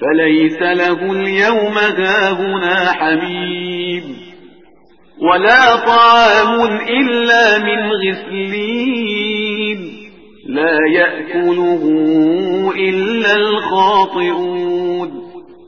فليس له اليوم هاهنا حميم ولا طعام إلا من غسلين لا يأكله إلا الخاطئون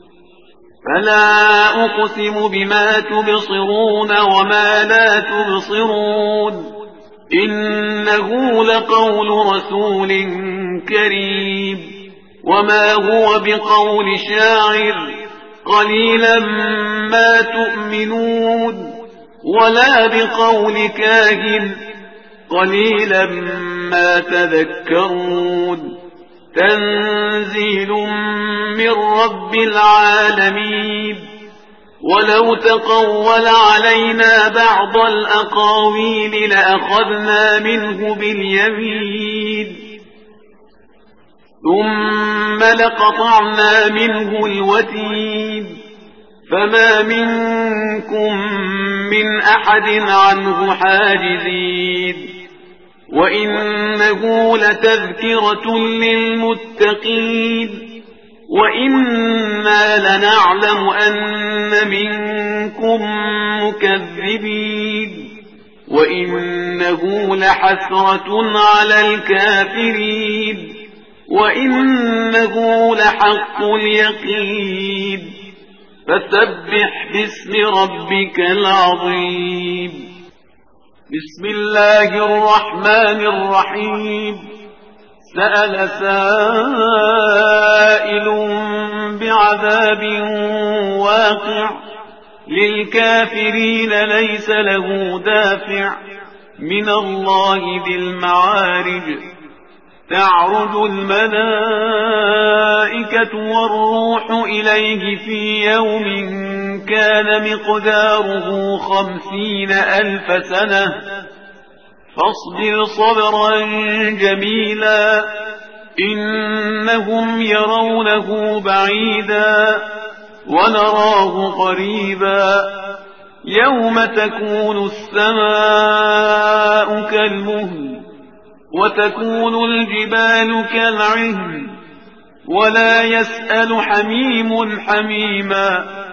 فلا أقسم بما تبصرون وما لا تبصرون إنه لقول رسول كريم وما هو بقول شاعر قليلا ما تؤمنون ولا بقول كاهن قليلا ما تذكرون تنزيل من رب العالمين ولو تقول علينا بعض الأقاويل لأخذنا منه باليمين ثم لقطعنا منه الوتين فما منكم من أحد عنه حاجزين وإنه لتذكرة للمتقين وإنا لنعلم أن منكم مكذبين وإنه لحسرة على الكافرين وإنه لحق اليقين فسبح باسم ربك العظيم بسم الله الرحمن الرحيم سأل سائل بعذاب واقع للكافرين ليس له دافع من الله ذي المعارج تعرج الملائكة والروح إليه في يوم كان مقداره 50,000 سنة فاصبر صبرا جميلا إنهم يرونه بعيدا ونراه قريبا يوم تكون السماء كالمهل وتكون الجبال كالعهن ولا يسأل حميم حميما